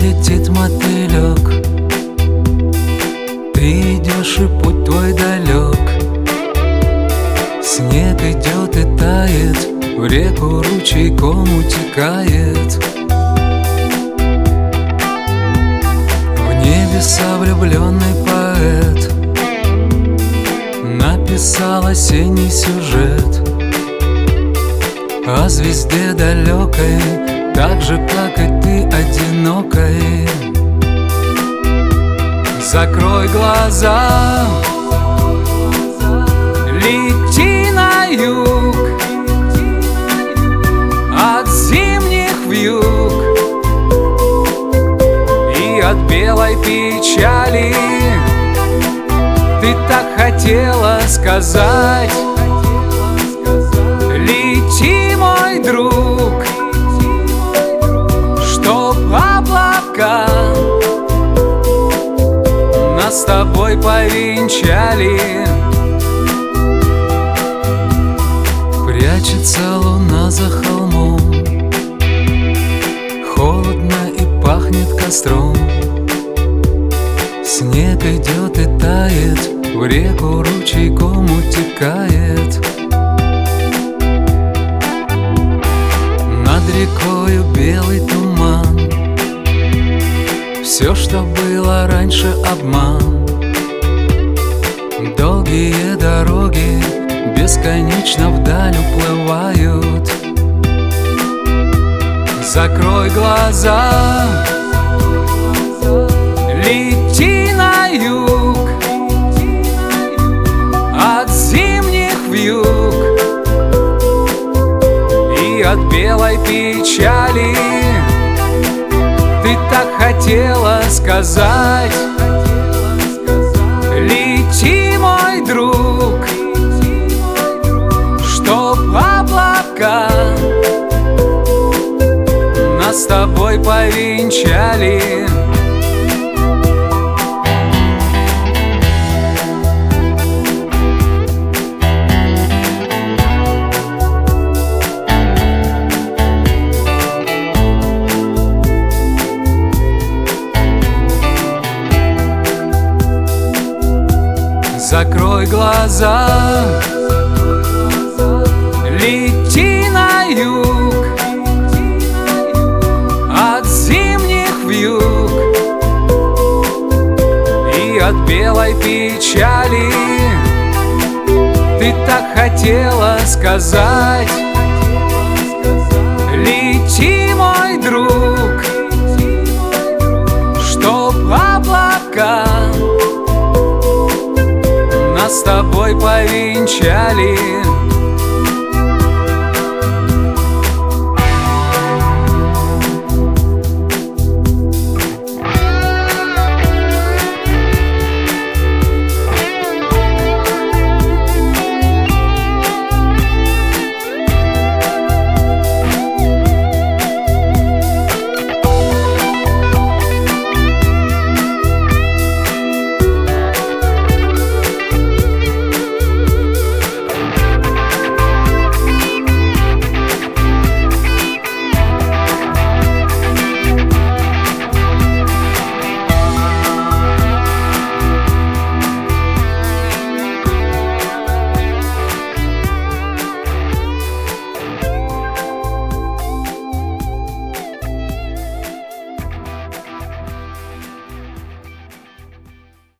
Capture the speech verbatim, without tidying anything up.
летит мотылек, ты идешь и путь твой далек. Снег идет и тает, в реку ручейком утекает. В небеса влюбленный поэт написал осенний сюжет о звезде далекой, так же, как и ты, одинокой. Закрой глаза, лети на юг, от зимних вьюг и от белой печали. Ты так хотела сказать: лети, мой друг, чтоб облака нас с тобой повенчали. Прячется луна за холмом, холодно и пахнет костром. Снег идет и тает, в реку ручейком утекает. Над рекою белый туман, все, что было раньше, обман. Долгие дороги бесконечно вдаль уплывают. Закрой глаза, лети на юг, от зимних вьюг и от белой печали. Ты так хотела сказать: лети, мой друг, чтоб облака нас с тобой повенчали. Закрой глаза, лети на юг, от зимних вьюг и от белой печали. Ты так хотела сказать: лети, мой друг, чтоб облака нас с тобой повенчали.